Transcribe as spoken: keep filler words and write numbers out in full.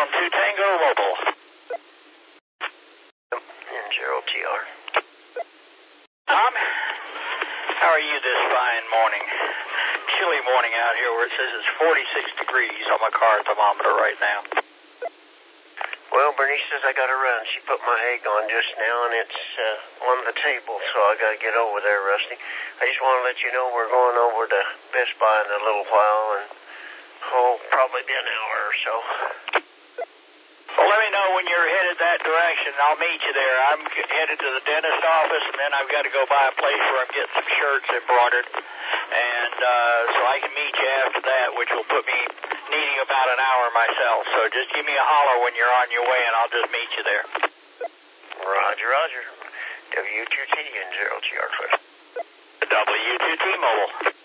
on two Tango Mobile. And Gerald T R. Tom, how are you this fine morning? Chilly morning out here where it says it's forty-six degrees on my car thermometer right now. Well, Bernice says I gotta run. She put my egg on just now, and it's uh, on the table, so I gotta get over there, Rusty. I just want to let you know we're going over to Best Buy in a little while, and oh, probably be an hour or so. Well, let me know when you're headed that direction. I'll meet you there. I'm headed to the dentist office, and then I've got to go by a place where I'm getting some shirts embroidered, and uh, so I can meet you after that, which will put me needing about an hour myself. So just give me a holler when you're on your way, and I'll just meet you there. Roger, Roger. W two T and Gerald T R Cliff. W two T Mobile.